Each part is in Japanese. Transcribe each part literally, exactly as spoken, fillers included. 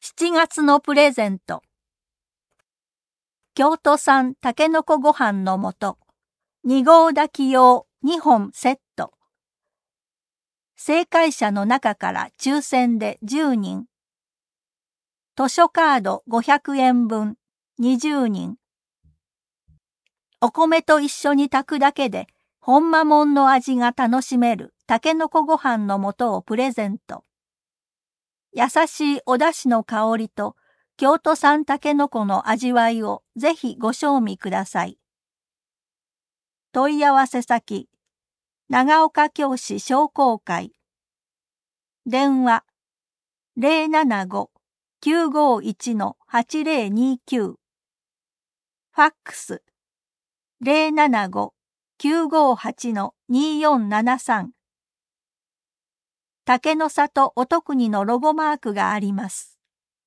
しちがつのプレゼント。京都産たけのこご飯の素、に合炊き用にほんセット。正解者の中から抽選でじゅうにん。図書カードごひゃくえんぶんにじゅうにん。お米と一緒に炊くだけで、ほんまもんの味が楽しめるたけのこご飯の素をプレゼント。優しいお出汁の香りと京都産たけのこの味わいをぜひご賞味ください。問い合わせ先、長岡京市商工会。電話、ゼロななご きゅうごいち はちゼロにきゅう。ファックス、ゼロななご きゅうごはち によんななさん。竹の里おとくにのロゴマークがあります。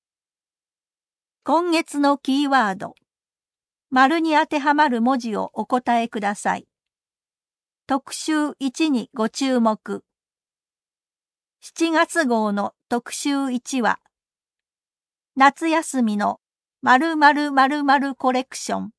今月のキーワード。丸に当てはまる文字をお答えください。特集いちにご注目。しちがつ号の特集いちは、夏休みの〇〇〇〇コレクション。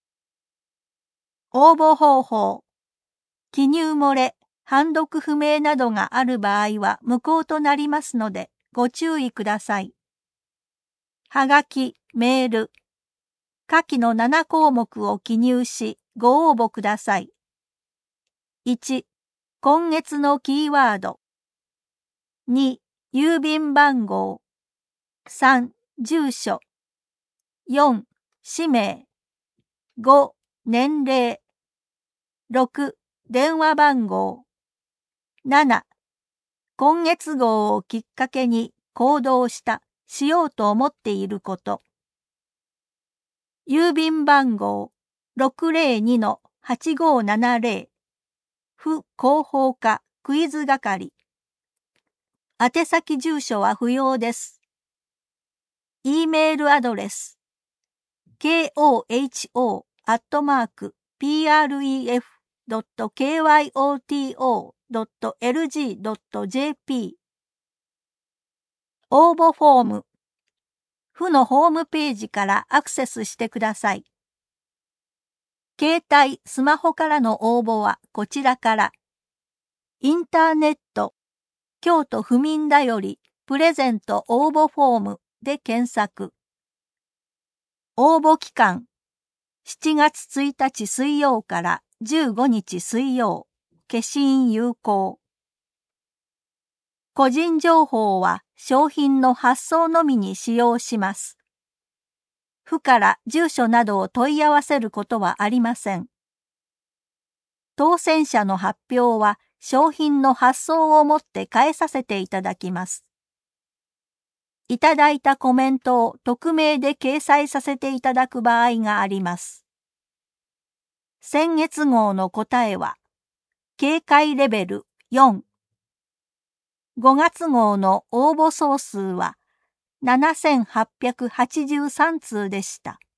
応募方法。記入漏れ、判読不明などがある場合は無効となりますのでご注意ください。はがき、メール。下記のななこうもくを記入しご応募ください。いち、今月のキーワード。に、郵便番号。さん、住所。よん、氏名。ご、年齢。ろく、電話番号。なな、今月号をきっかけに行動した、しようと思っていること。郵便番号 ろくゼロに はちごななゼロ。府広報課クイズ係。宛先住所は不要です。E メールアドレス ケーオーエイチオー アットマーク ピーアールイーエフ ドット ケーワイオーティーオー ドット エルジー ドット ジェーピー。応募フォーム。府のホームページからアクセスしてください。携帯、スマホからの応募はこちらから。インターネット、京都府民だよりプレゼント応募フォームで検索。応募期間、しちがつついたち水曜からじゅうごにち水曜、消印有効。個人情報は商品の発送のみに使用します。府から住所などを問い合わせることはありません。当選者の発表は商品の発送をもって返させていただきます。いただいたコメントを匿名で掲載させていただく場合があります。先月号の答えは、警戒レベルよん。ごがつ号の応募総数はななせんはっぴゃくはちじゅうさんつうでした。